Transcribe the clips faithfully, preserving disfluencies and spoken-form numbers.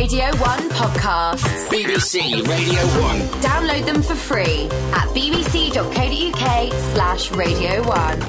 Radio one podcasts. B B C Radio one. Download them for free at bbc.co.uk slash Radio one.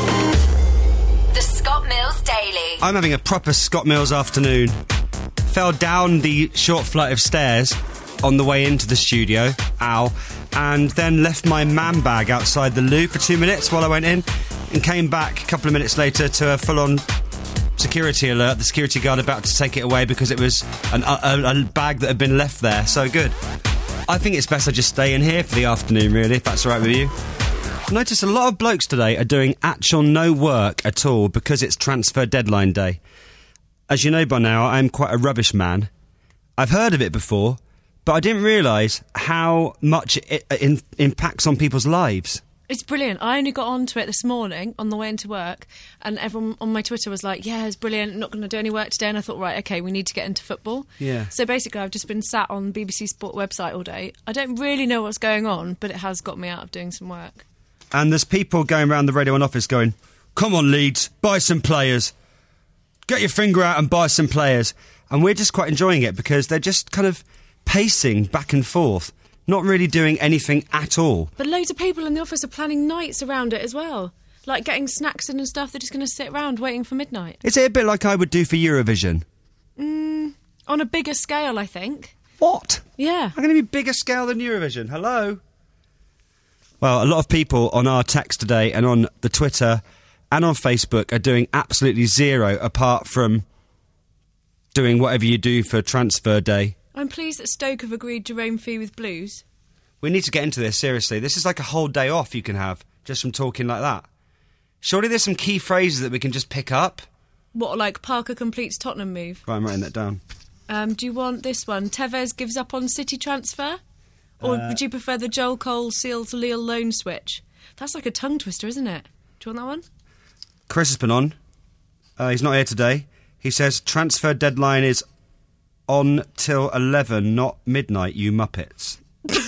The Scott Mills Daily. I'm having a proper Scott Mills afternoon. Fell down the short flight of stairs on the way into the studio, ow, and then left my man bag outside the loo for two minutes while I went in, and came back a couple of minutes later to a full-on security alert. The security guard about to take it away because it was an, a, a bag that had been left there. So good. I think it's best I just stay in here for the afternoon, really, if that's all right with you. I noticed a lot of blokes today are doing actual no work at all because it's transfer deadline day. As you know by now, I'm quite a rubbish man. I've heard of it before, but I didn't realise how much it in, impacts on people's lives. It's brilliant. I only got onto it this morning on the way into work, and everyone on my Twitter was like, yeah, it's brilliant, not going to do any work today. And I thought, right, OK, we need to get into football. Yeah. So basically, I've just been sat on the B B C Sport website all day. I don't really know what's going on, but it has got me out of doing some work. And there's people going around the Radio one office going, come on, Leeds, buy some players. Get your finger out and buy some players. And we're just quite enjoying it because they're just kind of pacing back and forth, not really doing anything at all. But loads of people in the office are planning nights around it as well. Like getting snacks in and stuff. They're just going to sit around waiting for midnight. Is it a bit like I would do for Eurovision? Mm, on a bigger scale, I think. What? Yeah. I'm going to be bigger scale than Eurovision. Hello? Well, a lot of people on our text today and on the Twitter and on Facebook are doing absolutely zero apart from doing whatever you do for transfer day. I'm pleased that Stoke have agreed Jerome Fee with Blues. We need to get into this, seriously. This is like a whole day off you can have just from talking like that. Surely there's some key phrases that we can just pick up. What, like Parker completes Tottenham move? Right, I'm writing that down. Um, do you want this one? Tevez gives up on City transfer? Or uh, would you prefer the Joel Cole seals Lille loan switch? That's like a tongue twister, isn't it? Do you want that one? Chris has been on. Uh, he's not here today. He says transfer deadline is on till eleven, not midnight, you muppets.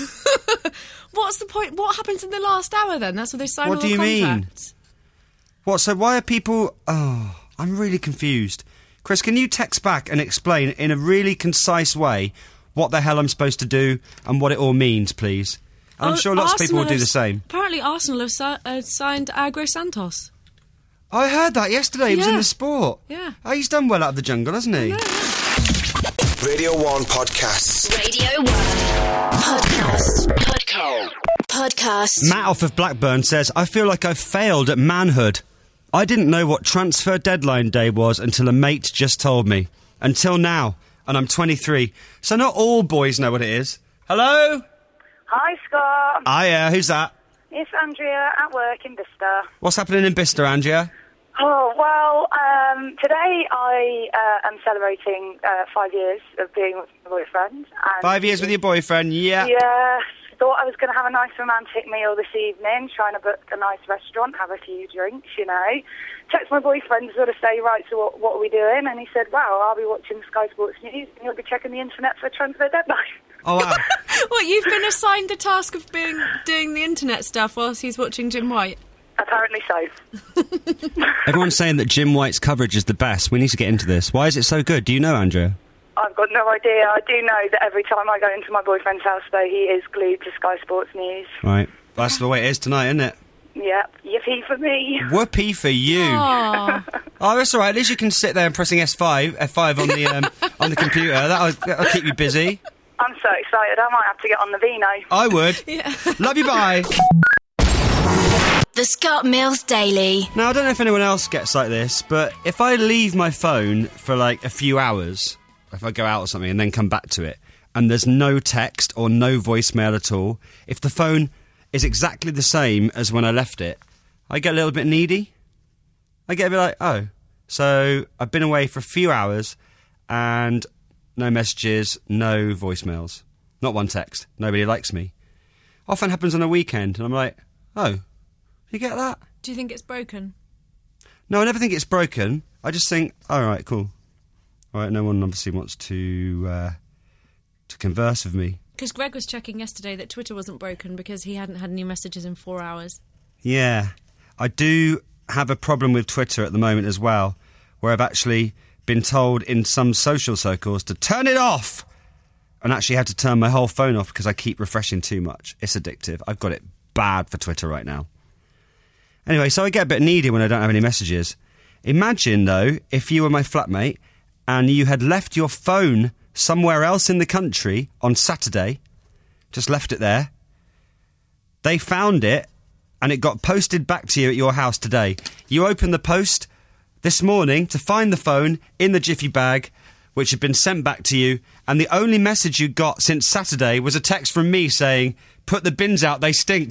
What's the point? What happens in the last hour then? That's where they sign what all do the you contracts. Mean? What, so why are people... Oh, I'm really confused. Chris, can you text back and explain in a really concise way what the hell I'm supposed to do and what it all means, please? And I'm oh, sure lots Arsenal of people will do have, the same. Apparently Arsenal have si- uh, signed Agro Santos. I heard that yesterday. He yeah. was in the Sport. Yeah. Oh, he's done well out of the jungle, hasn't he? Yeah, yeah. Radio one Podcasts. Radio one Podcast. Podcast. Podcast. Matt off of Blackburn says, I feel like I've failed at manhood. I didn't know what transfer deadline day was until a mate just told me. Until now. And I'm twenty-three. So not all boys know what it is. Hello? Hi, Scott. Hiya, who's that? It's Andrea at work in Bicester. What's happening in Bicester, Andrea? Oh, well, um, today I uh, am celebrating uh, five years of being with my boyfriend. And Five years with your boyfriend, yeah. Yeah. Thought I was going to have a nice romantic meal this evening, trying to book a nice restaurant, have a few drinks, you know. Text my boyfriend to sort of say, right, so what, what are we doing? And he said, well, I'll be watching Sky Sports News and you'll be checking the internet for transfer deadline. Oh, wow. What, you've been assigned the task of being doing the internet stuff whilst he's watching Jim White? Apparently so. Everyone's saying that Jim White's coverage is the best. We need to get into this. Why is it so good? Do you know, Andrea? I've got no idea. I do know that every time I go into my boyfriend's house, though, he is glued to Sky Sports News. Right. That's the way it is tonight, isn't it? Yep. Yippee for me. Whoopee for you. Aww. Oh, that's all right. At least you can sit there and pressing S five, F five on the um, on the computer. That'll, that'll keep you busy. I'm so excited. I might have to get on the Vino. I would. Yeah. Love you, bye. The Scott Mills Daily. Now, I don't know if anyone else gets like this, but if I leave my phone for like a few hours, if I go out or something and then come back to it, and there's no text or no voicemail at all, if the phone is exactly the same as when I left it, I get a little bit needy. I get a bit like, oh, so I've been away for a few hours and no messages, no voicemails, not one text, nobody likes me. Often happens on a weekend and I'm like, oh, you get that? Do you think it's broken? No, I never think it's broken. I just think, all right, cool. All right, no one obviously wants to uh, to converse with me. Because Greg was checking yesterday that Twitter wasn't broken because he hadn't had any messages in four hours. Yeah. I do have a problem with Twitter at the moment as well, where I've actually been told in some social circles to turn it off and actually had to turn my whole phone off because I keep refreshing too much. It's addictive. I've got it bad for Twitter right now. Anyway, so I get a bit needy when I don't have any messages. Imagine, though, if you were my flatmate and you had left your phone somewhere else in the country on Saturday, just left it there. They found it, and it got posted back to you at your house today. You opened the post this morning to find the phone in the jiffy bag, which had been sent back to you, and the only message you got since Saturday was a text from me saying, "Put the bins out, they stink."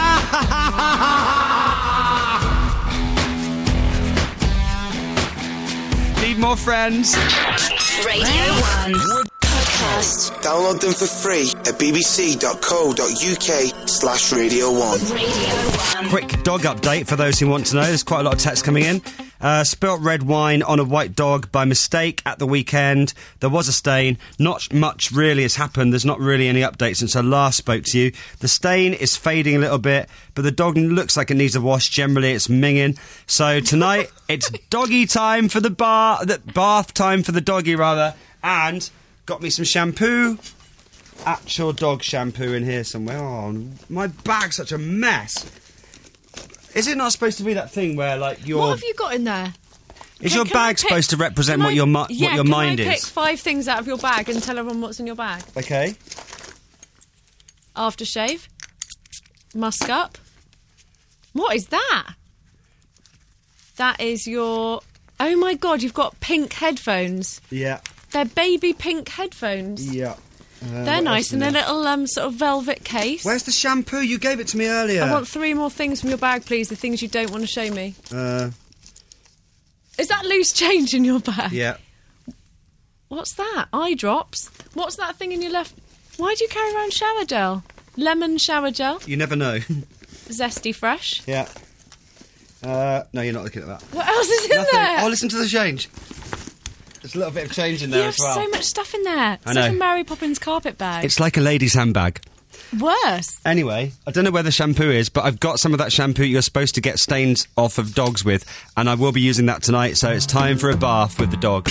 Need more friends? Radio one Podcast. Download them for free at bbc.co.uk slash Radio one. Radio one. Quick dog update for those who want to know. There's quite a lot of text coming in. Uh, spilt red wine on a white dog by mistake at the weekend. There was a stain. Not much really has happened. There's not really any update since I last spoke to you. The stain is fading a little bit, but the dog looks like it needs a wash. Generally, it's minging. So tonight, it's doggy time for the bar, the bath time for the doggy, rather. And got me some shampoo. Actual dog shampoo in here somewhere. Oh, my bag's such a mess. Is it not supposed to be that thing where, like, your... What have you got in there? Is Can- your can I bag pick- supposed to represent can what I- your mi- yeah, what your can mind I pick is? five things out of your bag and tell everyone what's in your bag? Okay. Aftershave. Musk up. What is that? That is your... Oh my God, you've got pink headphones. Yeah. They're baby pink headphones. Yeah. Uh, They're what nice else in a is there? little um, sort of velvet case. Where's the shampoo? You gave it to me earlier. I want three more things from your bag, please. The things you don't want to show me. Uh, Is that loose change in your bag? yeah. What's that? Eye drops? What's that thing in your left? Why do you carry around shower gel? Lemon shower gel? You never know. Zesty fresh? Yeah. Uh, no, you're not looking at that. What else is in Nothing. there? Oh, listen to the change. There's a little bit of change in there you have as well. so much stuff in there. I It's like know. a Mary Poppins carpet bag. It's like a lady's handbag. Worse. Anyway, I don't know where the shampoo is, but I've got some of that shampoo you're supposed to get stains off of dogs with, and I will be using that tonight, so it's time for a bath with the dog.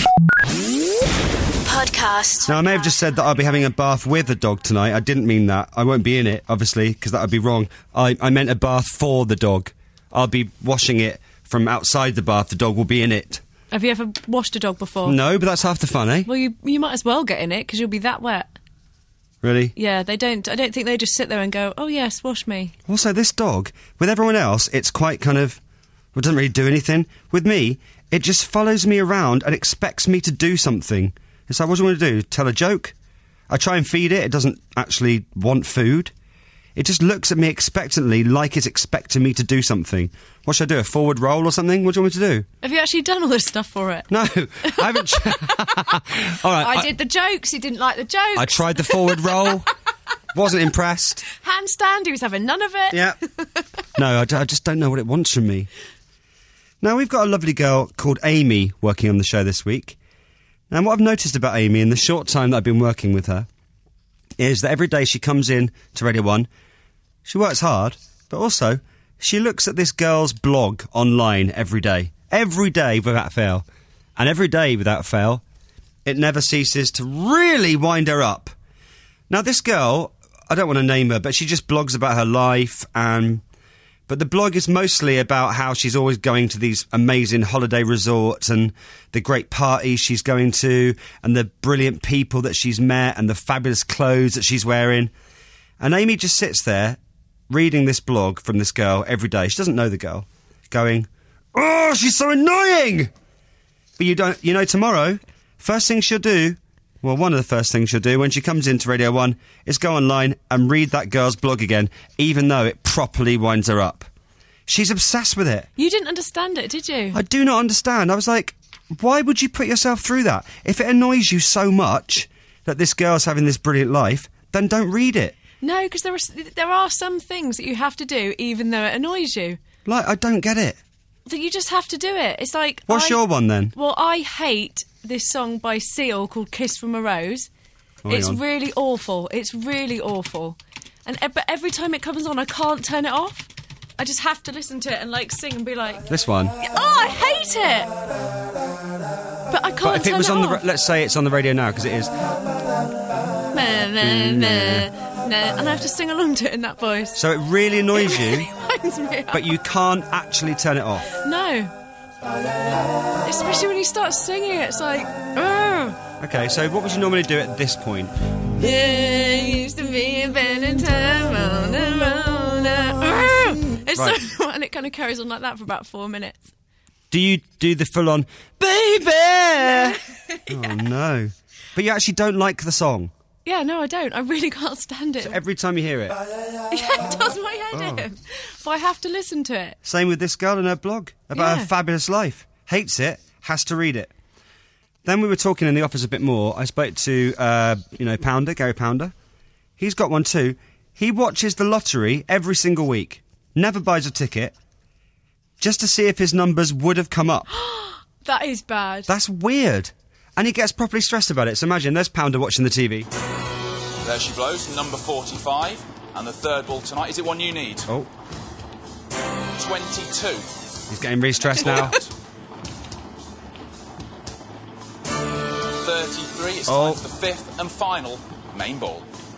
Podcast. Now, I may have just said that I'll be having a bath with a dog tonight. I didn't mean that. I won't be in it, obviously, because that would be wrong. I, I meant a bath for the dog. I'll be washing it from outside the bath. The dog will be in it. Have you ever washed a dog before? No, but that's half the fun, eh? Well, you you might as well get in it because you'll be that wet. Really? Yeah, they don't. I don't think they just sit there and go, "Oh yes, wash me." Also, this dog, with everyone else, it's quite kind of... Well, it doesn't really do anything. With me, it just follows me around and expects me to do something. It's like, what do you want to do? Tell a joke? I try and feed it. It doesn't actually want food. It just looks at me expectantly like it's expecting me to do something. What should I do, a forward roll or something? What do you want me to do? Have you actually done all this stuff for it? No, I haven't... Tr- all right, I, did the jokes. He didn't like the jokes. I tried the forward roll. Wasn't impressed. Handstand. He was having none of it. Yeah. No, I, d- I just don't know what it wants from me. Now, we've got a lovely girl called Amy working on the show this week. And what I've noticed about Amy in the short time that I've been working with her is that every day she comes in to Radio one, she works hard, but also she looks at this girl's blog online every day. Every day without fail. And every day without fail, it never ceases to really wind her up. Now, this girl, I don't want to name her, but she just blogs about her life, and but the blog is mostly about how she's always going to these amazing holiday resorts and the great parties she's going to and the brilliant people that she's met and the fabulous clothes that she's wearing. And Amy just sits there reading this blog from this girl every day. She doesn't know the girl. Going, oh, she's so annoying! But you don't, you know, tomorrow, first thing she'll do, well, one of the first things she'll do when she comes into Radio one is go online and read that girl's blog again, even though it properly winds her up. She's obsessed with it. You didn't understand it, did you? I do not understand. I was like, why would you put yourself through that? If it annoys you so much that this girl's having this brilliant life, then don't read it. No, because there are there are some things that you have to do, even though it annoys you. Like, I don't get it. That you just have to do it. It's like... What's I, your one, then? Well, I hate this song by Seal called Kiss from a Rose. Oh, hang it's on. really awful. It's really awful. And e- But every time it comes on, I can't turn it off. I just have to listen to it and, like, sing and be like... This one. Oh, I hate it! But I can't But if turn it was on off. the... Let's say it's on the radio now, because it is... na, na, na, na, and I have to sing along to it in that voice. So it really annoys It you, really winds me up. but you can't actually turn it off. No. Especially when he starts singing, it's like, ugh. Okay, so what would you normally do at this point? There used to be a band in time. On and on and- It's Right. so, and it kind of carries on like that for about four minutes. Do you do the full-on, baby? Yeah. Oh, no. But you actually don't like the song. Yeah, no, I don't. I really can't stand it. Every time you hear it. Yeah, it does my head in. But I have to listen to it. Same with this girl and her blog about Yeah. her fabulous life. Hates it, has to read it. Then we were talking in the office a bit more. I spoke to, uh, you know, Pounder, Gary Pounder. He's got one too. He watches the lottery every single week. Never buys a ticket. Just to see if his numbers would have come up. That is bad. That's weird. And he gets properly stressed about it. So imagine, there's Pounder watching the T V. There she blows, number forty-five. And the third ball tonight, is it one you need? Oh, twenty-two. he's getting really stressed now. thirty-three, it's Oh. time for the fifth and final main ball.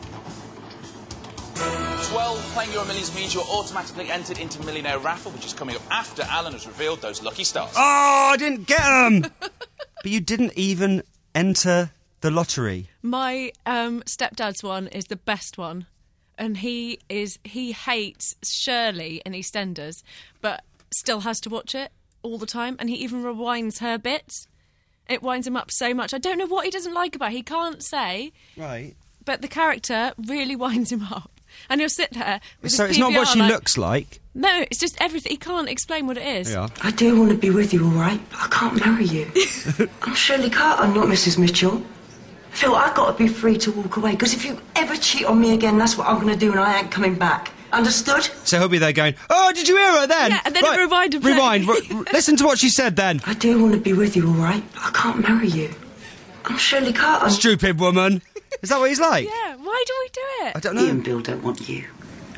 twelve, playing Euro Millions means you're automatically entered into Millionaire Raffle, which is coming up after Alan has revealed those lucky stars. Oh, I didn't get them! But you didn't even enter the lottery. My um, stepdad's one is the best one. And he is he hates Shirley in EastEnders, but still has to watch it all the time. And he even rewinds her bits. It winds him up so much. I don't know what he doesn't like about it. He can't say, Right. but the character really winds him up. And he'll sit there with So his it's not what P V R she like- looks like. No, it's just everything. He can't explain what it is. Yeah. I do want to be with you, all right, but I can't marry you. I'm Shirley Carter, not Missus Mitchell. Phil, I've got to be free to walk away, because if you ever cheat on me again, that's what I'm going to do, and I ain't coming back. Understood? So he'll be there going, oh, did you hear her then? Yeah, and then it rewind and play. Rewind. R- r- listen to what she said then. I do want to be with you, all right, but I can't marry you. I'm Shirley Carter. Stupid woman. Is that what he's like? Yeah, why do we do I it? don't Ian know. and Bill don't want you.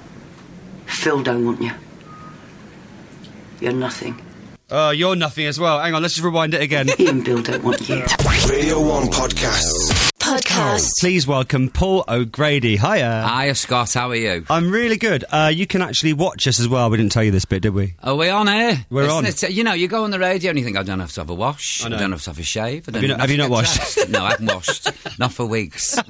Phil don't want you. You're nothing. Oh, you're nothing as well. Hang on, let's just rewind it again. Ian and Bill don't want you. Radio one Podcasts. Podcast. Please welcome Paul O'Grady. Hiya. Hiya, Scott. How are you? I'm really good. Uh, you can actually watch us as well. We didn't tell you this bit, did we? Are we on air? We're Listen, on. It's, uh, you know, you go on the radio and you think, I don't have to have a wash. I I, know. don't have to have a shave. I don't you not- have to you not get washed? dressed. No, I haven't washed. Not for weeks.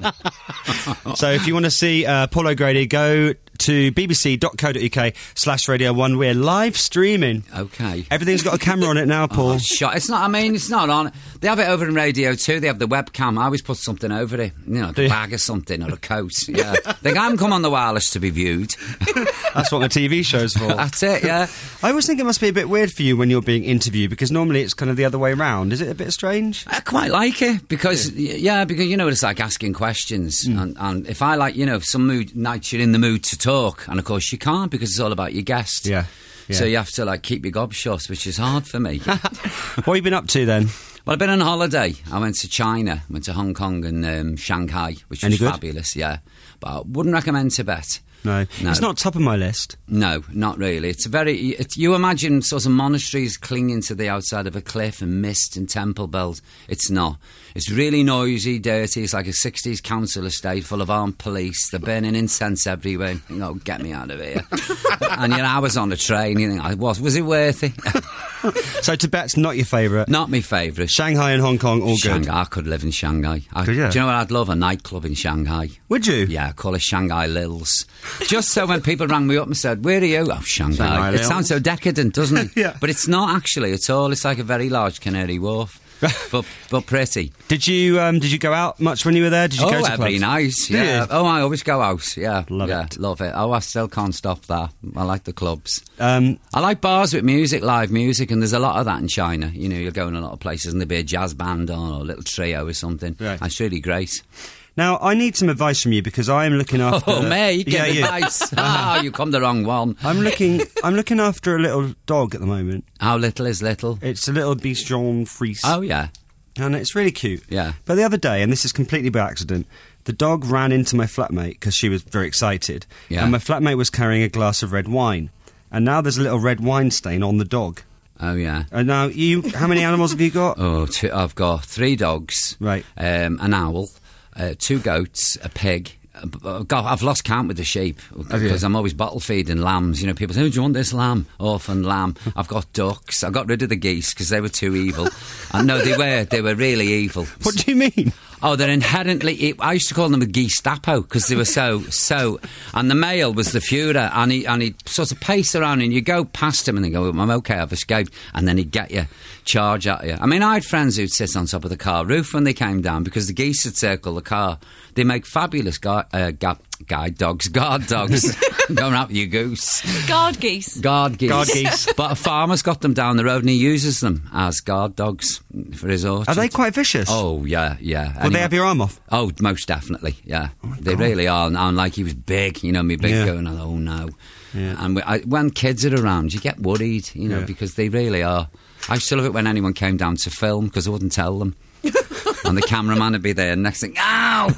So if you want to see uh, Paul O'Grady, go to bbc.co.uk slash radio one. We're live streaming. Okay. Everything's got a camera on it now, Paul. Oh, shot. It's not, I mean, it's not on. They have it over in radio too. They have the webcam. I always put something over it. You know, Do a you? bag of something or a coat. Yeah. They haven't come on the wireless to be viewed. That's what the T V show's for. That's it, yeah. I always think it must be a bit weird for you when you're being interviewed, because normally it's kind of the other way around. Is it a bit strange? I quite like it because, yeah, yeah because, you know, it's like asking questions. Hmm. And, and if I like, you know, some mood, nights you're in the mood to talk, and of course you can't because it's all about your guest. Yeah. yeah. So you have to, like, keep your gob shut, which is hard for me. What have you been up to then? Well, I've been on holiday. I went to China, went to Hong Kong and um, Shanghai, which Any was good? fabulous, yeah. But I wouldn't recommend Tibet. No. No. It's not top of my list. No, not really. It's a very... It, you imagine sort of monasteries clinging to the outside of a cliff and mist and temple bells. It's not. It's really noisy, dirty. It's like a sixties council estate full of armed police. They're burning incense everywhere. You know, get me out of here. And, you know, I was on a train. You think, I was, was it worth it? So Tibet's not your favourite. Not my favourite. Shanghai and Hong Kong, all good. Shanghai. I could live in Shanghai. I, Could you? Do you know what I'd love? A nightclub in Shanghai. Would you? Yeah, call it Shanghai Lils. Just so when people rang me up and said, where are you? Oh, Shanghai. Shanghai it Lils. sounds so decadent, doesn't it? Yeah. But it's not actually at all. It's like a very large Canary Wharf. but but pretty. Did you um, did you go out much when you were there? Did you Oh, go to every clubs? night. Do Yeah. you? Oh, I always go out. Yeah. Love yeah, it. Love it. Oh, I still can't stop that. I like the clubs. Um, I like bars with music, live music, and there's a lot of that in China. You know, you'll go in a lot of places and there'll be a jazz band on or a little trio or something. Right. That's really great. now I need some advice from you because I am looking after. Oh, me, give yeah, me you. advice. Oh, you come the wrong one. I'm looking. I'm looking after a little dog at the moment. How little is little? It's a little Bichon Frise. Oh, yeah. And it's really cute. Yeah. But the other day, and this is completely by accident, the dog ran into my flatmate because she was very excited. Yeah. And my flatmate was carrying a glass of red wine. And now there's a little red wine stain on the dog. Oh, yeah. And now, you, how many animals have you got? Oh, two, I've got three dogs. Right. Um, an owl. uh, two goats, a pig. Uh, God, I've lost count with the sheep because I'm always bottle feeding lambs. You know, people say, oh, do you want this lamb? Orphan lamb. I've got ducks. I got rid of the geese because they were too evil. And no, they were. They were really evil. What do you mean? Oh, they're inherently... I used to call them the Gestapo because they were so... so. And the male was the Führer, and he and he'd sort of pace around, and you go past him and they go, I'm okay, I've escaped. And then he'd get you, charge at you. I mean, I had friends who'd sit on top of the car roof when they came down because the geese would circle the car. They make fabulous gu- uh, gu- guide dogs, guard dogs. Going out with your goose. Guard geese. Guard geese. Guard geese. But a farmer's got them down the road and he uses them as guard dogs for his orchard. Are they quite vicious? Oh, yeah, yeah. Will Anyway, they have your arm off? Oh, most definitely, yeah. Oh they God. really are. And, and like he was big, you know, me big Yeah. going, oh no. Yeah. And we, I, when kids are around, you get worried, you know, Yeah. because they really are. I used to love it when anyone came down to film because I wouldn't tell them. And the cameraman would be there, and next thing, ow!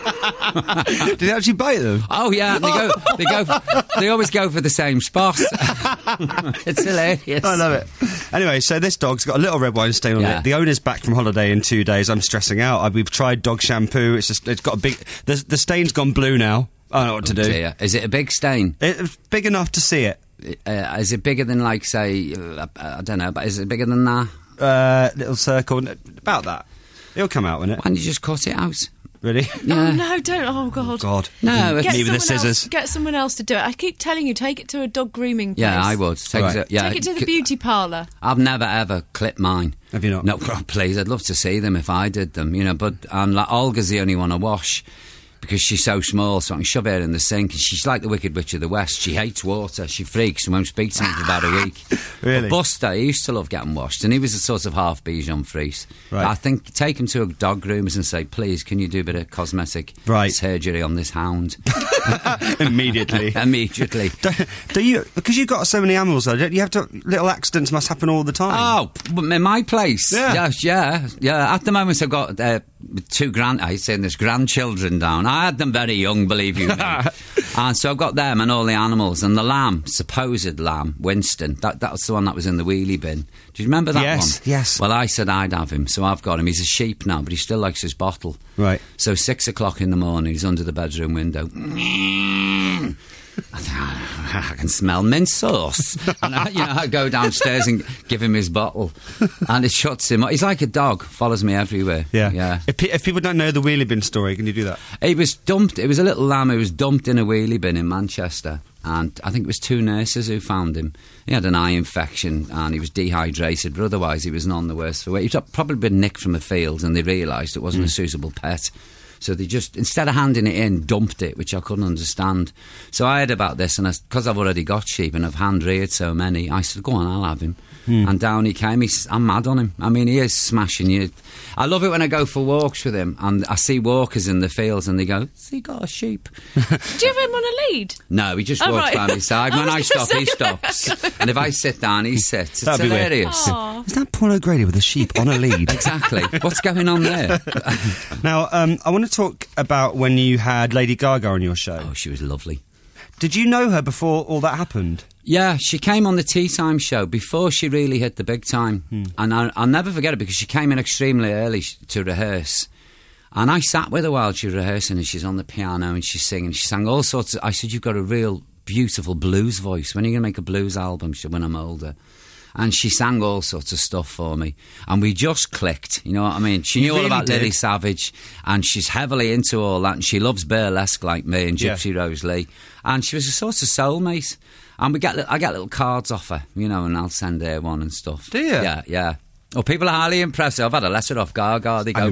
Did they actually bite them? Oh yeah, and they go, they go, they always go for the same spot. It's hilarious. I love it. Anyway, so this dog's got a little red wine stain on Yeah. it. The owner's back from holiday in two days. I'm stressing out. I, we've tried dog shampoo. It's just, it's got a big. The, the stain's gone blue now. I don't know what to do. Dear. Is it a big stain? It's big enough to see it. Uh, is it bigger than, like, say, uh, I don't know, but is it bigger than that? Uh, little circle, about that. It'll come out, won't it? Why don't you just cut it out? Really? Yeah. Oh, no, don't. Oh, God. God. No, Get Me with the someone scissors. Else, get someone else to do it. I keep telling you, take it to a dog grooming place. Yeah, I would. Take, Right. it, to, yeah, Take it to the c- beauty parlour. I've never ever clipped mine. Have you not? No, oh, please. I'd love to see them if I did them, you know. But and like, Olga's the only one I wash because she's so small, so I can shove her in the sink. And she's like the Wicked Witch of the West. She hates water. She freaks and won't speak to me for about a week. Really? But Buster, he used to love getting washed, and he was a sort of half Bichon Frise. Right. I think take him to a dog groomers and say, please, can you do a bit of cosmetic Right. surgery on this hound Immediately. immediately? do, do you, because you've got so many animals though, don't you have to, little accidents must happen all the time. Oh, p- in my place. Yeah. Yes, yeah, yeah. At the moment, I've got uh, two grand. I say there's grandchildren down. I had them very young, believe you me. And so I've got them and all the animals and the lamb, supposed lamb, Winston. That that was the one that was in the wheelie bin. Do you remember that Yes, one? yes. Well, I said I'd have him, so I've got him. He's a sheep now, but he still likes his bottle. Right. So six o'clock in the morning, he's under the bedroom window. I, think, "Oh, I can smell mint sauce." And I, you know, I go downstairs and give him his bottle, and it shuts him up. He's like a dog, follows me everywhere. Yeah. yeah. If, pe- if people don't know the wheelie bin story, can you do that? He was dumped. It was a little lamb who was dumped in a wheelie bin in Manchester, and I think it was two nurses who found him. He had an eye infection and he was dehydrated, but otherwise he was none the worse for it. He'd probably been nicked from a field, and they realised it wasn't Mm. a suitable pet. So they just, instead of handing it in, dumped it, which I couldn't understand. So I heard about this, and because I've already got sheep and I've hand-reared so many, I said, go on, I'll have him. Hmm. And down he came. He's, I'm mad on him. I mean, he is smashing you. I love it when I go for walks with him, and I see walkers in the fields, and they go, has he got a sheep? Do you have him on a lead? No, he just Oh, walks right. by my side. I When was I gonna stop, say, he stops. And if I sit down, he sits. It's That'd be weird. hilarious. Aw. Is that Paul O'Grady with a sheep on a lead? Exactly. What's going on there? Now, um, I want to talk about when you had Lady Gaga on your show. Oh, she was lovely. Did you know her before all that happened? Yeah, she came on the Tea Time show before she really hit the big time. And I, I'll never forget it because she came in extremely early sh- to rehearse. And I sat with her while she was rehearsing, and she's on the piano and she's singing. She sang all sorts of... I said, you've got a real beautiful blues voice. When are you going to make a blues album? She said, when I'm older. And she sang all sorts of stuff for me. And we just clicked, you know what I mean? She You knew all really about did. Lily Savage, and she's heavily into all that, and she loves burlesque like me and Yeah. Gypsy Rose Lee. And she was a sort of soulmate. And we get, li- I get little cards off her, you know, and I'll send her one and stuff. Do you? Yeah, yeah. Oh, people are highly impressed. I've had a letter off Gaga. They go,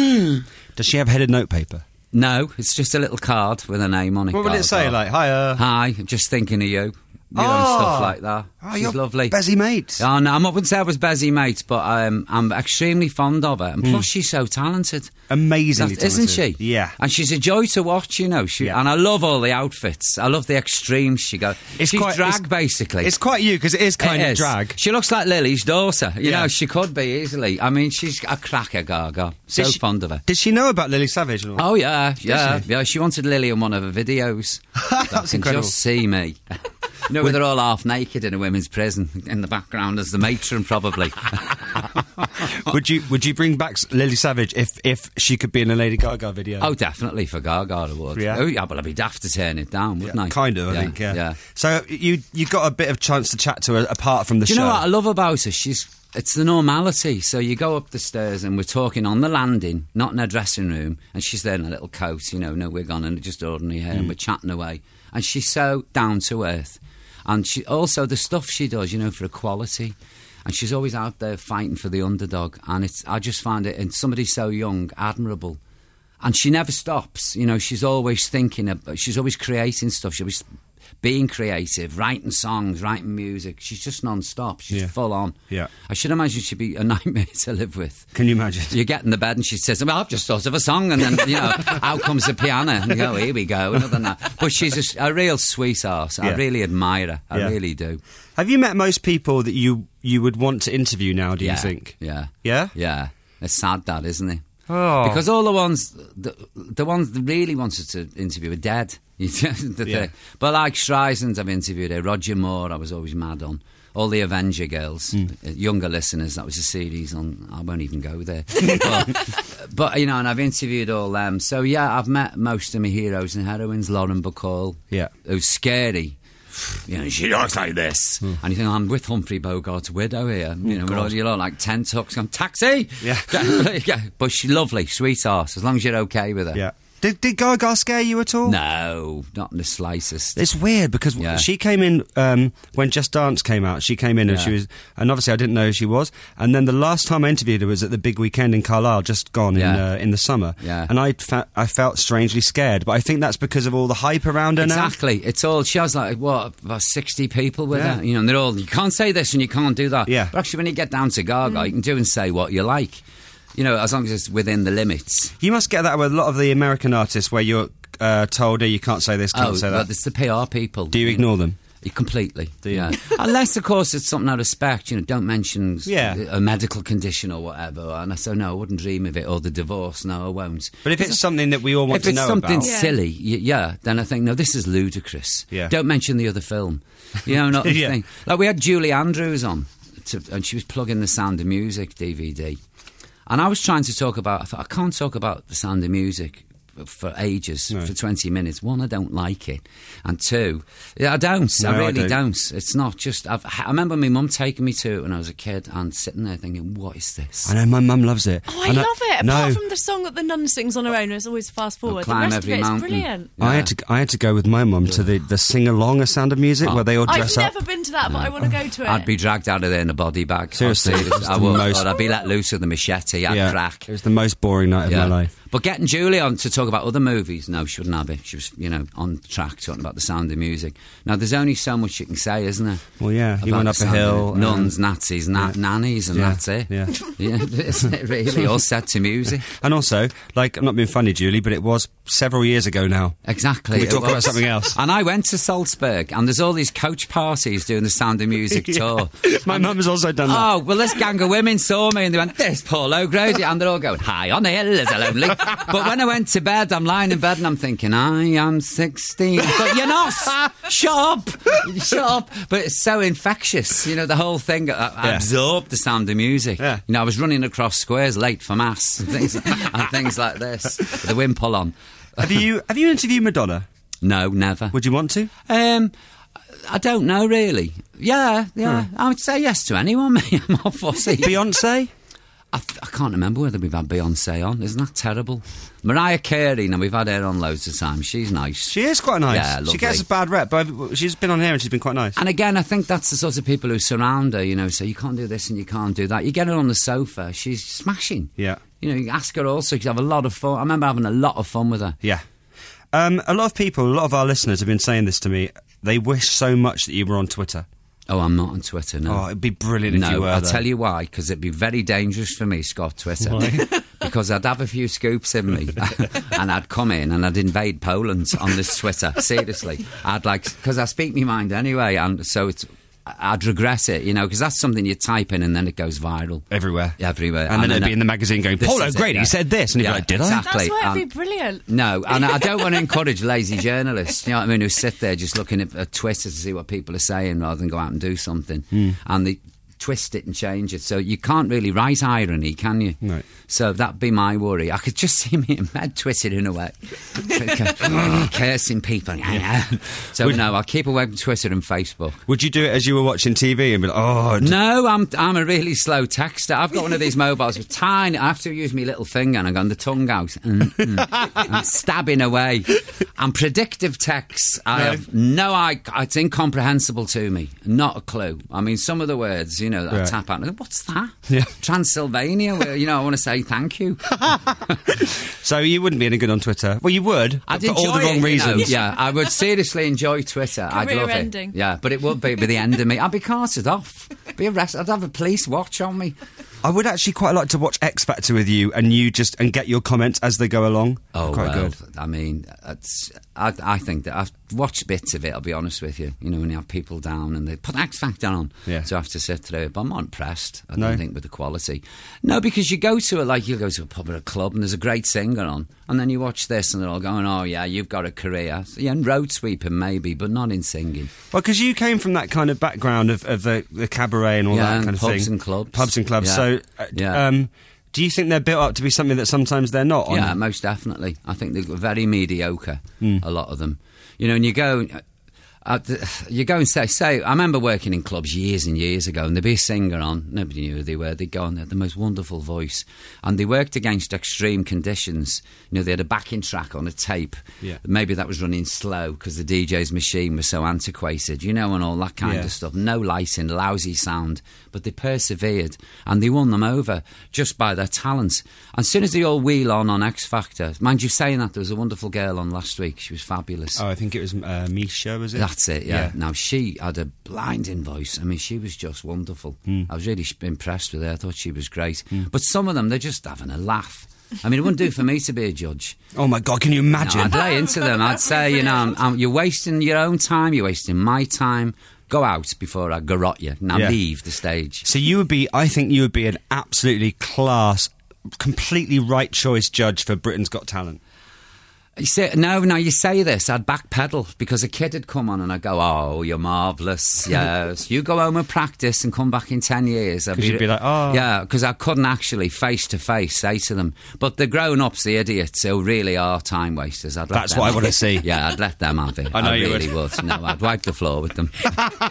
Does she have headed notepaper? no, it's just a little card with a name on it. What will it Gaga. say? Like, hiya. Hi, just thinking of you. You know, and Oh. stuff like that. Oh, She's you're lovely. Bezzy mates. Oh, no, I wouldn't say I was busy, mate, but um, I'm extremely fond of her. And Hmm. plus, she's so talented. Amazingly That- isn't talented. she? Yeah. And she's a joy to watch, you know. She, Yeah. And I love all the outfits. I love the extremes she goes. It's She's quite- drag, it's- basically. It's quite you, because it is kind It of is. drag. She looks like Lily's daughter. You Yeah. know, she could be easily. I mean, she's a cracker, Gaga. So Did she- fond of her. Did she know about Lily Savage? Or? Oh, yeah, yeah. she? Yeah, she wanted Lily in one of her videos. That's That can incredible. just see me. You know, where they're all half naked in a women's prison in the background as the matron, probably. would you Would you bring back Lily Savage if if she could be in a Lady Gaga video? Oh, definitely for Gaga, I would. Yeah. Oh, yeah, but I'd be daft to turn it down, wouldn't Yeah, I? kind of, I yeah, think. Yeah. yeah. So you you got a bit of chance to chat to her apart from the Do show. you know what I love about her? She's it's the normality. So you go up the stairs and we're talking on the landing, not in her dressing room, and she's there in a little coat, you know, no wig on and just ordinary hair, Mm. and we're chatting away. And she's so down to earth. And she also the stuff she does, you know, for equality. And she's always out there fighting for the underdog. And it's I just find it, and somebody so young, admirable. And she never stops. You know, she's always thinking about, she's always creating stuff. She's always being creative, writing songs, writing music. She's just non-stop. She's Yeah. full on. Yeah. I should imagine she'd be a nightmare to live with. Can you imagine? You get in the bed and she says, well, I've just thought of a song. And then, you know, out comes the piano. And you go, here we go. Another night. But she's a, a real sweetheart. I Yeah. really admire her. I Yeah. really do. Have you met most people that you you would want to interview now? Do yeah. you think? Yeah. Yeah. Yeah. It's sad, that, isn't it? Oh. Because all the ones, the, the ones that really wanted to interview are dead. the Yeah. thing. But like Streisand, I've interviewed her. Roger Moore, I was always mad on. All the Avenger girls, Mm. uh, younger listeners, that was a series on. I won't even go there. but, but, you know, and I've interviewed all them. So, yeah, I've met most of my heroes and heroines. Lauren Bacall, Yeah. who's scary. You know, she looks like this. Hmm. And you think, I'm with Humphrey Bogart's widow here. You know, we're all, you're all like ten tucks. I'm taxi! Yeah. Yeah. But she's lovely, sweetheart, as long as you're okay with her. Yeah. Did, did Gaga scare you at all? No, not in the slightest. It's weird because Yeah. she came in um, when Just Dance came out. She came in and Yeah. she was, and obviously I didn't know who she was. And then the last time I interviewed her was at the big weekend in Carlisle, just gone in Yeah. uh, in the summer. Yeah. And I fe- I felt strangely scared, but I think that's because of all the hype around her now. Exactly. It's all, she has like, what, about sixty people with Yeah. her? You know, and they're all, you can't say this and you can't do that. Yeah. But actually, when you get down to Gaga, Mm. you can do and say what you like. You know, as long as it's within the limits. You must get that with a lot of the American artists where you're uh, told, hey, you can't say this, can't oh, say well, that. it's the P R people. Do you ignore them? Yeah, completely. Do you? Yeah. Unless, of course, it's something I respect. You know, don't mention Yeah. a medical condition or whatever. And I say, no, I wouldn't dream of it. Or the divorce, no, I won't. But if it's something that we all want if to it's know something about. Yeah. silly, y- yeah, then I think, no, this is ludicrous. Yeah. Don't mention the other film. You know, not the Yeah. thing. Like, we had Julie Andrews on, to, and she was plugging the Sound of Music D V D. And I was trying to talk about, I thought, I can't talk about the Sound of Music for ages, No. for twenty minutes. One, I don't like it. And two, yeah, I don't. No, I I really don't. don't. It's not just... I've, I remember my mum taking me to it when I was a kid and sitting there thinking, what is this? I know, my mum loves it. Oh, I And love it. No. Apart from the song that the nun sings on her own, it's always fast forward. The Climb rest Every of it is Mountain. brilliant. I had to I had to go with my mum to the, the sing along a Sound of Music Oh. where they all I've dress up. never been to that, but I want to go to it. I'd be dragged out of there in a body bag. Seriously, I'd, say it's this. I the would. most- Or I'd be let loose with a machete. I'd yeah, crack. it was the most boring night of Yeah. my life. But getting Julie on to talk about other movies, no, she wouldn't have it. She was, you know, on track talking about the Sound of Music. Now, there's only so much you can say, isn't there? Well, yeah, he About went the up a Sound of hill. Music. Nuns, and- Nazis, na- Yeah. nannies, and Yeah, that's it. yeah. yeah, isn't it really? All set to music. And also, like, I'm not being funny, Julie, but it was several years ago now. Exactly. Can we it talk about was. something else? And I went to Salzburg, and there's all these coach parties doing the Sound of Music tour. My mum's also done that. Oh, well, this gang of women saw me and they went, there's Paul O'Grady. And they're all going, high on the hill is a lonely. But when I went to bed, I'm lying in bed and I'm thinking, I am sixteen. But you're not. Shut up. Shut up. But it's so infectious. You know, the whole thing. I, I Yeah. absorbed the Sound of Music. Yeah. You know, I was running across squares late for mass and things, and things like this. With the wimple on. Have you have you interviewed Madonna? No, never. Would you want to? Um, I don't know, really. Yeah, yeah. Hmm. I would say yes to anyone, me. I'm not fussy. Beyonce? I, I can't remember whether we've had Beyonce on. Isn't that terrible? Mariah Carey, now we've had her on loads of times. She's nice. She is quite nice. Yeah, she lovely. gets a bad rep, but she's been on here and she's been quite nice. And again, I think that's the sort of people who surround her, you know, say you can't do this and you can't do that. You get her on the sofa, she's smashing. Yeah. You know, you ask her also, you have a lot of fun. I remember having a lot of fun with her. Yeah. Um, a lot of people, a lot of our listeners have been saying this to me. They wish so much that you were on Twitter. Oh, I'm not on Twitter, no. Oh, it'd be brilliant if no, you were. I'll though. tell you why, because it'd be very dangerous for me, Scott, Twitter. Because I'd have a few scoops in me and I'd come in and I'd invade Poland on this Twitter. Seriously. I'd like, because I speak my mind anyway, and so it's, I'd regret it, you know, because that's something you type in and then it goes viral. Everywhere. Everywhere. And then it'd I- be in the magazine going, This Paul is it, O'Grady yeah. said this. And you'd Yeah, be like, did exactly. That's why it'd And- be brilliant. No, and I don't want to encourage lazy journalists, you know what I mean, who sit there just looking at, at Twitter to see what people are saying rather than go out and do something. Hmm. And the twist it and change it. So you can't really write irony, can you? Right. So that'd be my worry. I could just see me in bed twisted away, cursing people. So Would- no, I'll keep away from Twitter and Facebook. Would you do it as you were watching T V and be like, oh, d- No, I'm I'm a really slow texter. I've got one of these mobiles with tiny. I have to use my little finger and I got the tongue out and, mm, and stabbing away. And predictive texts, I No. have no. I it's incomprehensible to me. Not a clue. I mean, some of the words, you know, that I Right. tap out. and I go, what's that? Yeah. Transylvania. Where, you know, I want to say thank you. so you wouldn't be any good on Twitter? Well, you would, I'd but for all enjoy the wrong it, you know. reasons. Yeah, I would seriously enjoy Twitter. I'd love Career-ending. it. Yeah, but it would be, be the end of me. I'd be carted off. Be arrested. I'd have a police watch on me. I would actually quite like to watch X Factor with you, and you just and get your comments as they go along. Oh, quite well, good. I mean, it's, I, I think that I've watched bits of it, I'll be honest with you. You know, when you have people down and they put X Factor on, Yeah. so I have to sit through it. But I'm not impressed, I No? don't think, with the quality. No, because you go to a, like, you go to a pub or a club and there's a great singer on, and then you watch this and they're all going, oh, yeah, you've got a career. So, yeah, and road sweeping maybe, but not in singing. Well, because you came from that kind of background of, of the, the cabaret and all Yeah, that and kind of pubs thing. and clubs. Pubs and clubs. Yeah. So, uh, Yeah. um, do you think they're built up to be something that sometimes they're not? On? Yeah, most definitely. I think they're very mediocre, Hmm. a lot of them. You know, and you go... Uh, you go and say, say, I remember working in clubs years and years ago, and there'd be a singer on, nobody knew who they were, they'd go on, they had the most wonderful voice, and they worked against extreme conditions. You know, they had a backing track on a tape, Yeah. maybe that was running slow because the D J's machine was so antiquated, you know, and all that kind Yeah. of stuff. No lighting, lousy sound, but they persevered, and they won them over just by their talents. And as soon as they all wheel on on X Factor, mind you saying that, there was a wonderful girl on last week, she was fabulous. Oh, I think it was uh, Misha, was it? That's it, yeah. Yeah. Now, she had a blinding voice. I mean, she was just wonderful. Hmm. I was really sh- impressed with her. I thought she was great. But some of them, they're just having a laugh. I mean, it wouldn't do for me to be a judge. Oh, my God, can you No, imagine? I'd lay into them. I'd say, you know, I'm, I'm, you're wasting your own time, you're wasting my time. Go out before I garrot you. Now Yeah. leave the stage. So you would be, I think you would be an absolutely class, completely right choice judge for Britain's Got Talent. You say, no, no, you say this, I'd backpedal because a kid had come on and I'd go, oh, you're marvellous, yes. You go home and practice and come back in ten years. I'd 'Cause you'd be like, oh. Yeah, because I couldn't actually face to face say to them. But the grown-ups, the idiots who really are time wasters, I'd let That's them what I have wanna it. see. Yeah, I'd let them have it. I know you really would. No, I'd wipe the floor with them.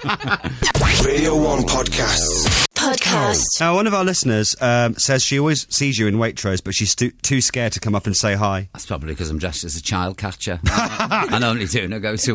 Radio one Podcasts. Podcast. Now, one of our listeners um, says she always sees you in Waitrose, but she's stu- too scared to come up and say hi. That's probably because I'm dressed as a child catcher. And only doing I go to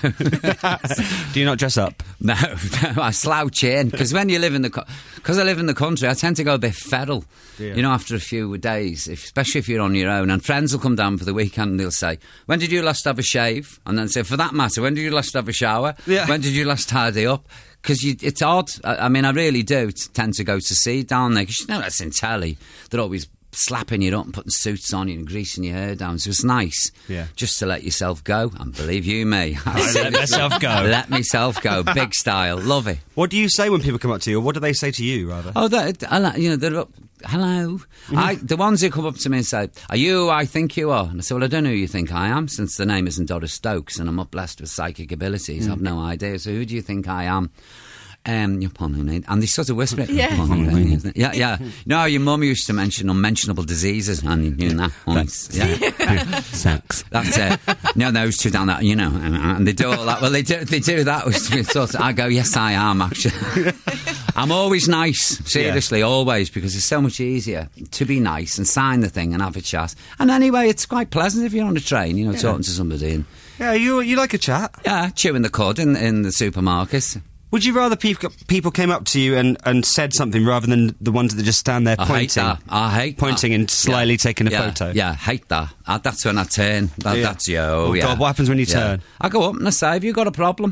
Waitrose. Do you not dress up? No, no, I slouch in because when you live in the because I live in the country, I tend to go a bit feral. Yeah. You know, after a few days, if, especially if you're on your own, and friends will come down for the weekend and they'll say, "When did you last have a shave?" And then say, "For that matter, when did you last have a shower? Yeah. When did you last tidy up?" Because it's odd. I, I mean, I really do t- tend to go to see down there because you know that's in telly. They're always slapping you up and putting suits on you and greasing your hair down. So it's nice, Yeah. just to let yourself go. And believe you me, I let myself go. Let myself go, big style, love it. What do you say when people come up to you, or what do they say to you, rather? Oh, that, I like- you know, they're up. Hello. I, the ones who come up to me and say, "Are you who I think you are?" And I say, "Well, I don't know who you think I am, since the name isn't Doris Stokes and I'm not blessed with psychic abilities. I've no idea. So who do you think I am?" Um, you're Pononine. And they sort of whisper it. Yeah. Pononine, isn't it? Yeah, yeah. No, your mum used to mention unmentionable diseases, and you know, that. Yeah. Sex. That's it. No, those two down that, you know, and they do all that. Well, they do, they do that. With sort of, I go, yes, I am, actually. I'm always nice, seriously, always, because it's so much easier to be nice and sign the thing and have a chat. And anyway, it's quite pleasant if you're on a train, you know, talking to somebody and, Yeah, you you like a chat. yeah, chewing the cud in, in the supermarket. Would you rather people people came up to you and, and said something rather than the ones that just stand there I pointing? hate that. I hate Pointing that. and slyly Yeah. taking a yeah. photo? Yeah, hate that. Uh, that's when I turn. That, Yeah. That's yo. Oh, yeah. God, what happens when you Yeah. turn? I go up and I say, "Have you got a problem?"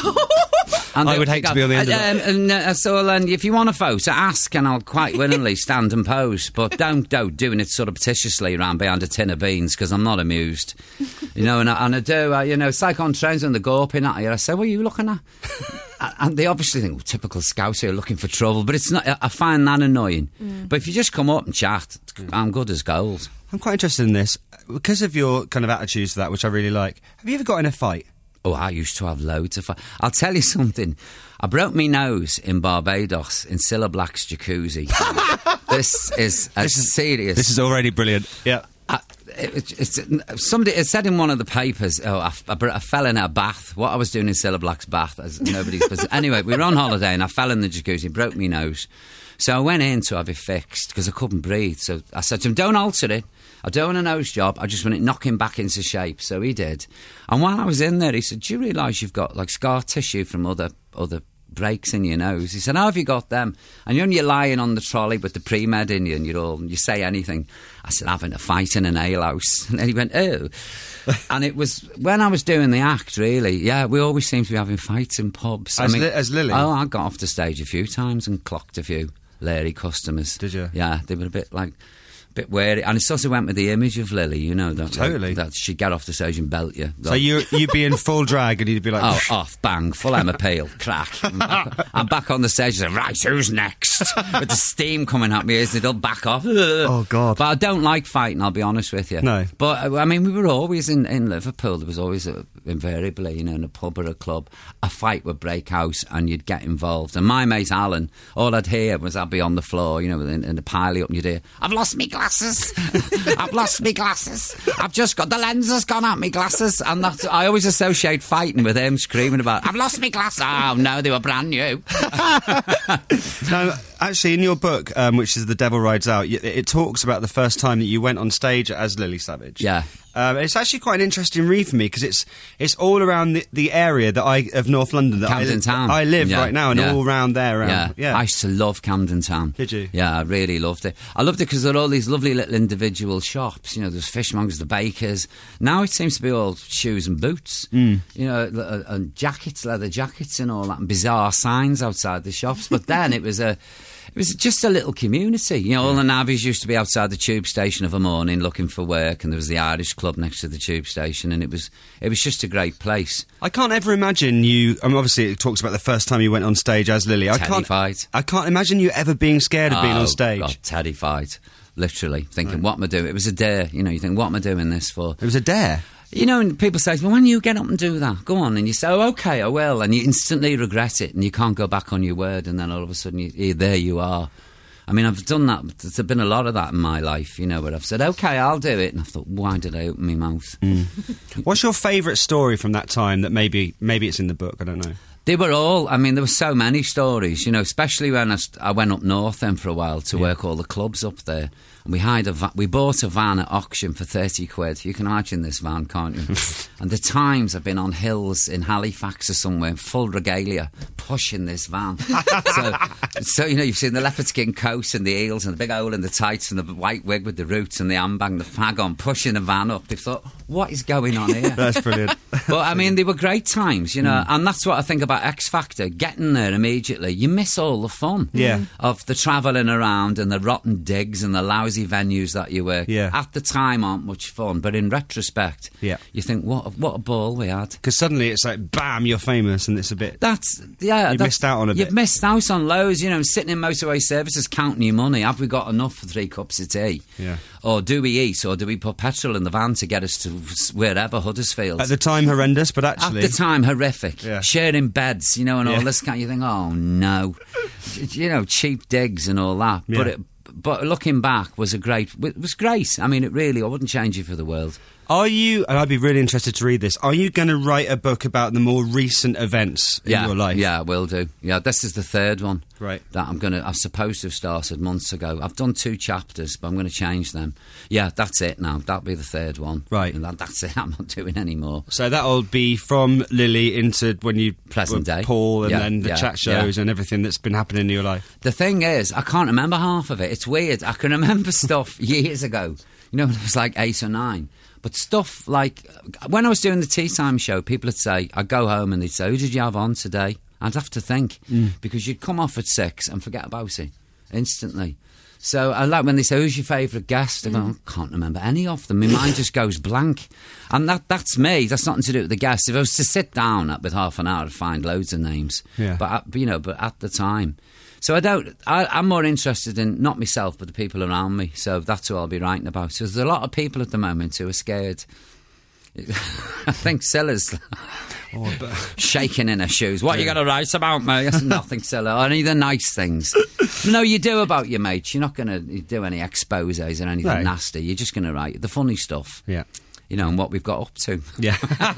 And I they- would hate they to be on the end of um, that. And uh, so, then, if you want a photo, ask, and I'll quite willingly stand and pose. But don't don't doing it surreptitiously around behind a tin of beans, because I'm not amused. You know, and I, and I do. Uh, you know, it's like on trains when they're gawping at you. I say, "What are you looking at?" And they obviously think, well, typical Scouser looking for trouble. But it's not. I find that annoying. But if you just come up and chat, I'm good as gold. I'm quite interested in this because of your kind of attitudes to that, which I really like. Have you ever got in a fight? Oh, I used to have loads of fun. I'll tell you something. I broke my nose in Barbados in Cilla Black's jacuzzi. This is a This is- serious. This is already brilliant. Yeah. I, it, it's, somebody it said in one of the papers, oh, I, I, I fell in a bath. What I was doing in Cilla Black's bath, as nobody's business. Anyway, we were on holiday and I fell in the jacuzzi, broke my nose. So I went in to have it fixed because I couldn't breathe. So I said to him, don't alter it. I don't want a nose job. I just want it knocking back into shape. So he did. And while I was in there, he said, do you realise you've got like scar tissue from other other breaks in your nose? He said, how have you got them? And you're, you're lying on the trolley with the pre-med in you and you're all, you say anything. I said, having a fight in an alehouse. And then he went, oh. And it was when I was doing the act, really. Yeah, we always seem to be having fights in pubs. As I mean, Li- as Lily? Oh, I got off the stage a few times and clocked a few Larry customers. Did you? Yeah, they were a bit like... bit wary, and it sort of went with the image of Lily, you know, that, Totally. that, that she'd get off the stage and belt you. So you you'd be in full drag and you'd be like, Oh, off, bang, full Emma Peel, crack. I'm back, I'm back on the stage and right, who's next? With the steam coming at me, as it'll back off. Oh, God. But I don't like fighting, I'll be honest with you. No. But, uh, I mean, we were always in, in Liverpool, there was always, a, invariably, you know, in a pub or a club, a fight would break out and you'd get involved. And my mate Alan, all I'd hear was I'd be on the floor, you know, in, in the piley up and you'd hear, I've lost me glasses. I've lost me glasses. I've just got the lens has gone out me glasses, and that's I always associate fighting with him screaming about I've lost me glasses. Oh no, they were brand new. No, actually, in your book, um, which is The Devil Rides Out, y- it talks about the first time that you went on stage as Lily Savage. Yeah. Um, it's actually quite an interesting read for me because it's it's all around the, the area that I of North London that Camden I, Town. I live Yeah, right now, and yeah. all around there. Around, Yeah. yeah. I used to love Camden Town. Did you? Yeah, I really loved it. I loved it because there are all these lovely little individual shops. You know, there's fishmongers, the bakers. Now it seems to be all shoes and boots. Mm. You know, uh, and jackets, leather jackets, and all that, and bizarre signs outside the shops. But then it was a. It was just a little community. You know, all the navvies used to be outside the tube station of a morning looking for work, and there was the Irish club next to the tube station, and it was it was just a great place. I can't ever imagine you. I mean, obviously, it talks about the first time you went on stage as Lily. I can't. Terrified. I can't imagine you ever being scared of being Oh, on stage. God, terrified. Literally thinking, what am I doing? It was a dare. You know, you think, what am I doing this for? It was a dare. You know, and people say, well, when you get up and do that, go on. And you say, oh, OK, I will. And you instantly regret it, and you can't go back on your word. And then all of a sudden, you, you, there you are. I mean, I've done that. There's been a lot of that in my life, you know, where I've said, OK, I'll do it. And I thought, why did I open my mouth? Mm. What's your favourite story from that time that maybe maybe it's in the book? I don't know. They were all, I mean, there were so many stories, you know, especially when I, st- I went up north then for a while to Yeah. work all the clubs up there. And we hired a va- we bought a van at auction for thirty quid. You can imagine this van, can't you? And the times I've been on hills in Halifax or somewhere, full regalia, pushing this van. so, so, you know, you've seen the leopard skin coat and the heels and the big hole in the tights and the white wig with the roots and the handbang, the fag on, pushing the van up. They thought, what is going on here? That's brilliant. But, I mean, they were great times, you know, Mm. and that's what I think about X Factor. Getting there immediately, you miss all the fun Yeah. of the travelling around and the rotten digs and the lousy venues that you work. Yeah. At the time aren't much fun, but in retrospect, Yeah. you think, what, what a ball we had. Because suddenly it's like, bam, you're famous, and it's a bit. That's, yeah. You that's, missed out on a You've bit. missed out on loads, you know, sitting in motorway services counting your money. Have we got enough for three cups of tea? Yeah. Or do we eat, or do we put petrol in the van to get us to wherever, Huddersfield? At the time, horrendous, but actually. At the time, horrific. Yeah. Sharing beds, you know, and Yeah. all this kind. You think, oh no, you know, cheap digs and all that. Yeah. But it, but looking back, was a great. It was great. I mean, it really. I wouldn't change it for the world. Are you, and I'd be really interested to read this, are you going to write a book about the more recent events in Yeah, your life? yeah, I will do. Yeah, this is the third one. Right. That I'm gonna. I'm supposed to have started months ago. I've done two chapters, but I'm going to change them. Yeah, that's it now. That'll be the third one. Right. And that, that's it. I'm not doing any more. So that'll be from Lily into when you Present were day. Paul, and Yeah, then the yeah, chat shows yeah. and everything that's been happening in your life. The thing is, I can't remember half of it. It's weird. I can remember stuff years ago. You know, when I was like eight or nine. But stuff like, when I was doing the tea time show, people would say, I'd go home and they'd say, who did you have on today? I'd have to think, Mm. because you'd come off at six and forget about it instantly. So I like when they say, who's your favourite guest? I go, I can't remember any of them. My mind just goes blank. And that that's me. That's nothing to do with the guests. If I was to sit down at, with half an hour, I'd find loads of names. Yeah. But, at, you know, but at the time. So I don't, I, I'm more interested in, not myself, but the people around me. So that's who I'll be writing about. So there's a lot of people at the moment who are scared. I think Silla's. Oh, but- Shaking in her shoes. What you got to write about me? That's nothing, silly. Only the nice things. No, you do about your mates. You're not going to do any exposés or anything Right. nasty. You're just going to write the funny stuff. Yeah. You know, and what we've got up to. Yeah.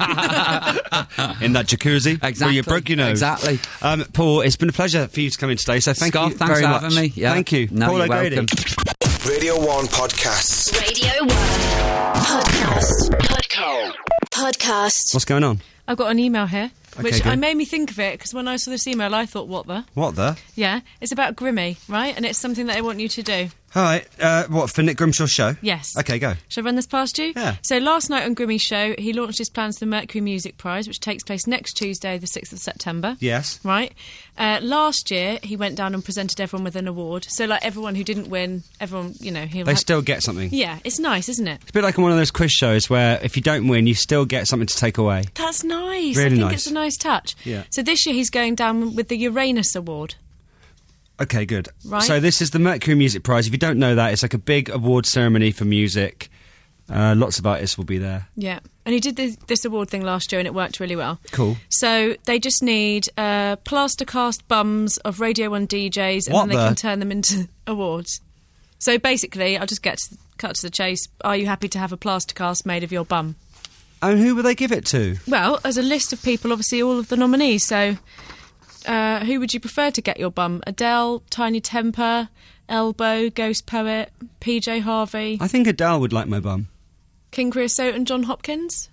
In that jacuzzi. Where Exactly. you broke your nose. Exactly. Um, Paul, it's been a pleasure for you to come in today, so thank Scott, you thanks very for much. having me. Yeah. Thank you. No, Paul you're O'Grady. welcome. Radio one Podcasts. Radio one. Podcast. Podcast. Podcast. What's going on? I've got an email here, Okay, which I good. made me think of it because when I saw this email, I thought, what the? What the? Yeah, it's about Grimmy, right? And it's something that I want you to do. All right. Uh, what, for Nick Grimshaw's show? Yes. Okay, go. Shall I run this past you? Yeah. So last night on Grimmy's show, he launched his plans for the Mercury Music Prize, which takes place next Tuesday, the sixth of September. Yes. Right. Uh, last year, he went down and presented everyone with an award. So, like, everyone who didn't win, everyone, you know, he'll They have- still get something. Yeah, it's nice, isn't it? It's a bit like on one of those quiz shows where if you don't win, you still get something to take away. That's nice. I Really think nice. it's a nice touch. Yeah. So this year he's going down with the Uranus Award. Okay, good. Right. So this is the Mercury Music Prize. If you don't know that, it's like a big award ceremony for music. Uh, lots of artists will be there. Yeah. And he did this, this award thing last year and it worked really well. Cool. So they just need uh, plaster cast bums of Radio one D Js and What then they the- can turn them into awards. So basically, I'll just get to, cut to the chase. Are you happy to have a plaster cast made of your bum? And who will they give it to? Well, there's a list of people, obviously all of the nominees. So uh, who would you prefer to get your bum? Adele, Tiny Temper, Elbow, Ghost Poet, P J Harvey, I think Adele would like my bum. King Creosote and John Hopkins?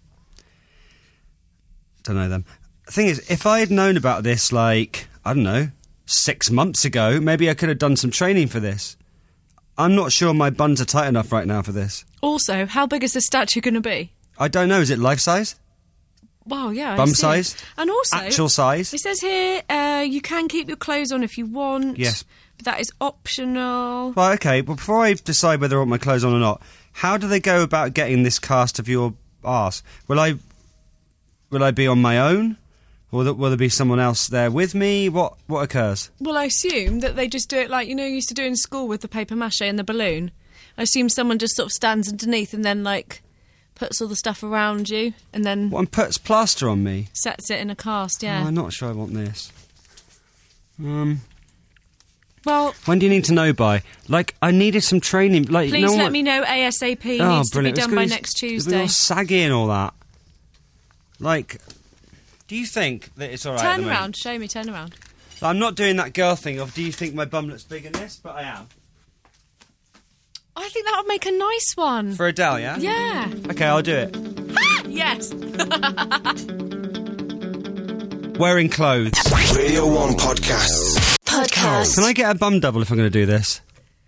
Don't know them. The thing is, if I had known about this, like, I don't know, six months ago, maybe I could have done some training for this. I'm not sure my buns are tight enough right now for this. Also, how big is the statue going to be? I don't know. Is it life size? Wow, yeah. I Bum see. size? And also... Actual size? It says here, uh, you can keep your clothes on if you want. Yes. But that is optional. Well, okay, but before I decide whether I want my clothes on or not, how do they go about getting this cast of your arse? Will I will I be on my own? Or will there be someone else there with me? What what occurs? Well, I assume that they just do it like, you know, you used to do in school with the paper mache and the balloon. I assume someone just sort of stands underneath and then, like, puts all the stuff around you and then What, and puts plaster on me? sets it in a cast, yeah. Oh, I'm not sure I want this. Um, Well, when do you need to know by? Like, I needed some training. Like, please no let one... me know ASAP. It Oh, needs to be brilliant. It's done gonna by be- next It'll be Tuesday. all saggy and all that. Like, do you think that it's all right? at Turn the around, moment? show me, turn around. I'm not doing that girl thing of, do you think my bum looks big in this? But I am. I think that would make a nice one. For Adele, yeah? Yeah. Okay, I'll do it. Yes. Wearing clothes. Radio one Podcasts. Podcast. Can I get a bum double if I'm going to do this?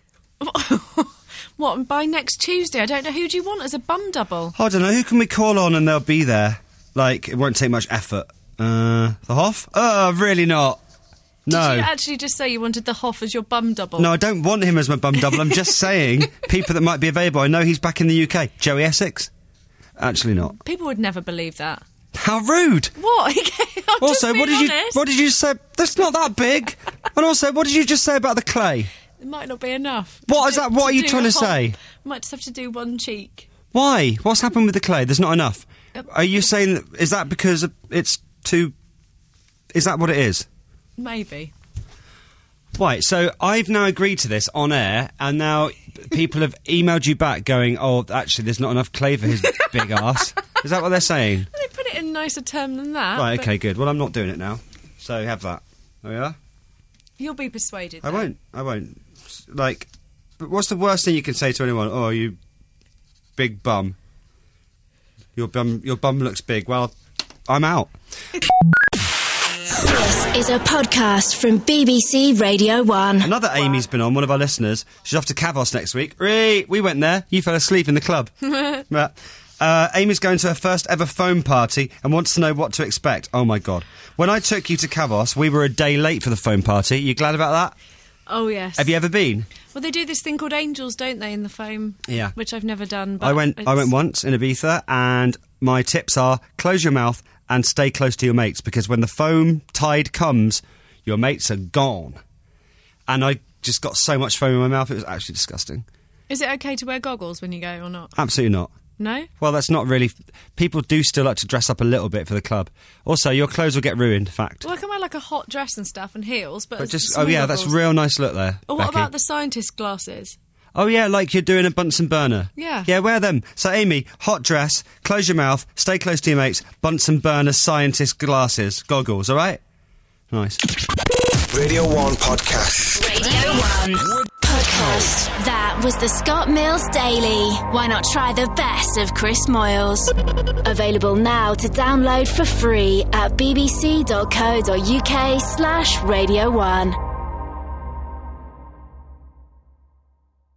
What, by next Tuesday? I don't know. Who do you want as a bum double? I don't know. Who can we call on and they'll be there? Like, it won't take much effort. Uh, the Hoff? Oh, really not. No. Did you actually just say you wanted the Hoff as your bum double? No, I don't want him as my bum double. I'm just saying people that might be available. I know he's back in the U K. Joey Essex? Actually not. People would never believe that. How rude! What? I'm Also, just what being did you honest. what did you say? That's not that big. And also, what did you just say about the clay? It might not be enough. What To is do- that? What are you do trying a to Hoff. say? Might just have to do one cheek. Why? What's happened with the clay? There's not enough. Yep. Are you saying that, is that because it's too? Is that what it is? Maybe. Right, so I've now agreed to this on air, and now people have emailed you back going, oh, actually, there's not enough clay for his big ass. Is that what they're saying? They put it in a nicer term than that. Right, but okay, good. Well, I'm not doing it now. So have that. There we are. You'll be persuaded. I though. won't. I won't. Like, but what's the worst thing you can say to anyone? Oh, you big bum. Your bum, your bum looks big. Well, I'm out. This is a podcast from B B C Radio one. Another Amy's been on, one of our listeners. She's off to Kavos next week. Ree, we went there. You fell asleep in the club. But, uh, Amy's going to her first ever foam party and wants to know what to expect. Oh, my God. When I took you to Kavos, we were a day late for the foam party. You glad about that? Oh, yes. Have you ever been? Well, they do this thing called angels, don't they, in the foam? Yeah. Which I've never done. But I went. I it's- went once in Ibiza, and my tips are: close your mouth and stay close to your mates, because when the foam tide comes, your mates are gone. And I just got so much foam in my mouth; it was actually disgusting. Is it okay to wear goggles when you go or not? Absolutely not. No? Well, that's not really... People do still like to dress up a little bit for the club. Also, your clothes will get ruined, fact. Well, I can wear like a hot dress and stuff and heels, but... But just, small oh yeah, that's a goggles. real nice look there, Or what Becky. about the scientist glasses? Oh yeah, like you're doing a Bunsen burner. Yeah. Yeah, wear them. So Amy, hot dress, close your mouth, stay close to your mates, Bunsen burner scientist glasses, goggles, alright? Nice. Radio one Podcast. Radio one Podcast. That was the Scott Mills Daily. Why not try the best of Chris Moyles? Available now to download for free at bbc.co.uk slash Radio one.